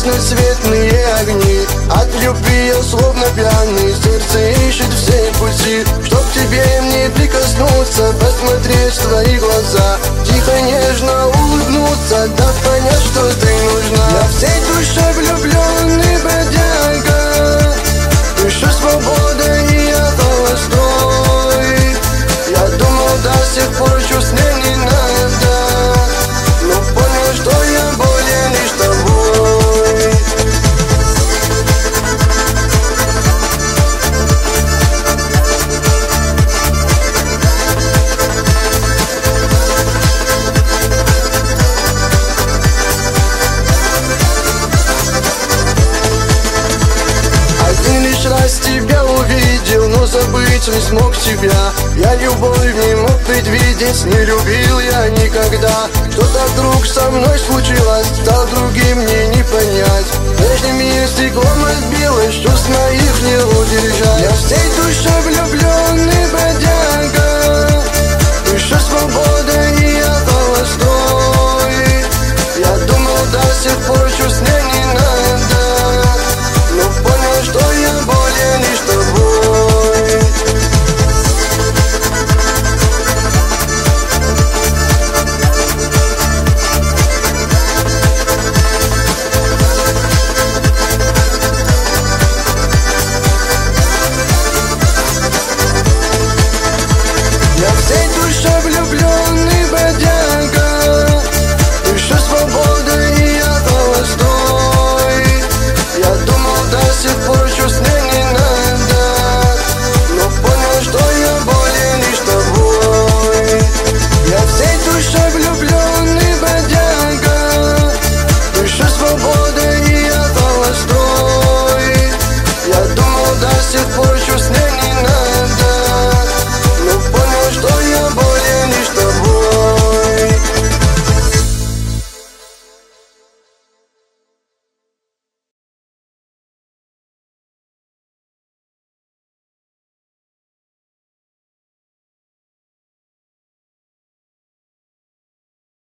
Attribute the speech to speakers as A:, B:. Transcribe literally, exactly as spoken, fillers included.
A: разноцветные огни. От любви я словно пьяный, сердце ищет все пути, чтоб к тебе мне прикоснуться, посмотреть в твои глаза, тихо, нежно улыбнуться, дав понять, что ты нужна. Я всей душой влюбленный бродяга, ищу свободы и я холостой. Я думал, до сих пор чувств мне не надо, но понял, что я болен лишь тобой. Один лишь раз тебя увидел, но забыть не смог тебя. Я любовь не мог предвидеть, не любил я никогда. Что-то вдруг со мной случилось, стал другим, мне не понять. Прежним мир стеклом разбилось, чувств моих не удержать. Я всей душой влюбленный бродяга, ищу свободу